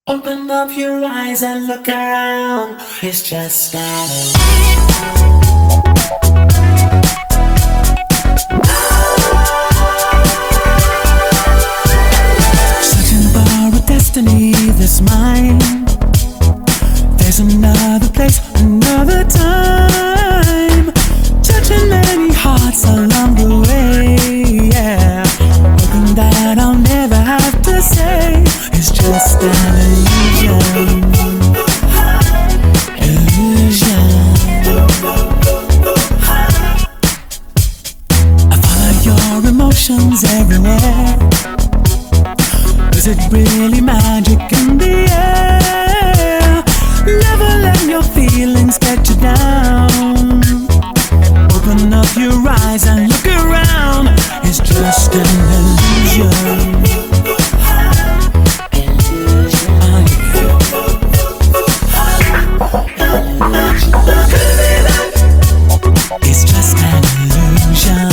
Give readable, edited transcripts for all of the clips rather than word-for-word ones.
Open up your eyes and look around. It's just an searching for a destiny that's mine. There's another place, another time. Touching many hearts along the way, yeah. Hoping that I'll never have to say it's just an illusion. Illusion. I follow your emotions everywhere. Is it really magic in the air? Never let your feelings get you down. Open up your eyes and look around. It's just an illusion. It's just an illusion.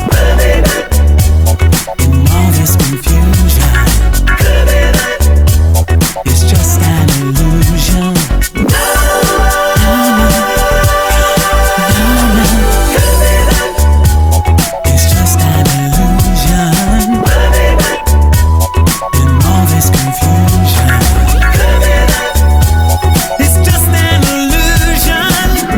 In all this confusion, it's just an illusion. It's just an illusion. In all this confusion, it's just an illusion.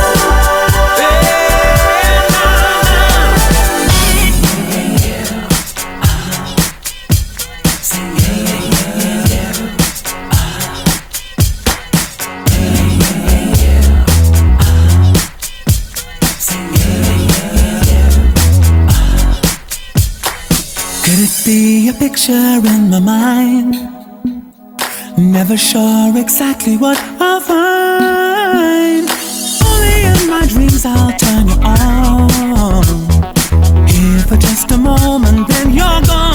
Could it be a picture in my mind? Never sure exactly what I'll find. Only in my dreams I'll turn you on. Here for just a moment, then you're gone.